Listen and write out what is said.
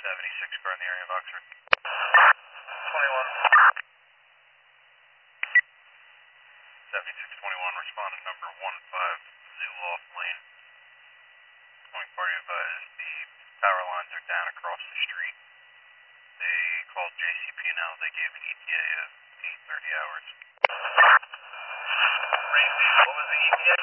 76 car in the area of Oxford. 21. 7621, respondent number 15, Zuloff Lane. Calling party advised the power lines are down across the street. They called JCP&L. They gave an ETA of 8:30 hours. Range, what was the ETA?